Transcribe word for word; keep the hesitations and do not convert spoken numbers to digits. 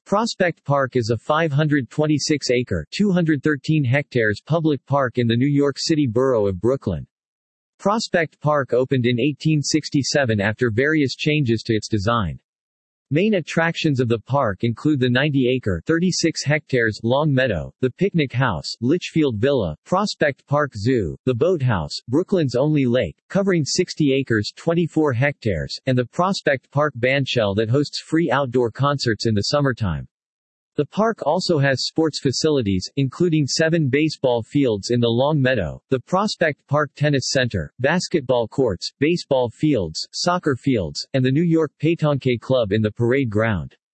Prospect Park is a five hundred twenty-six acre (two hundred thirteen hectares) public park in the New York City borough of Brooklyn. Prospect Park opened in eighteen sixty-seven after various changes to its design. Main attractions of the park include the ninety acre (thirty-six hectares) Long Meadow, the Picnic House, Litchfield Villa, Prospect Park Zoo, the Boathouse, Brooklyn's only lake, covering sixty acres (twenty-four hectares), and the Prospect Park Bandshell that hosts free outdoor concerts in the summertime. The park also has sports facilities, including seven baseball fields in the Long Meadow, the Prospect Park Tennis Center, basketball courts, baseball fields, soccer fields, and the New York Pétanque Club in the Parade Ground.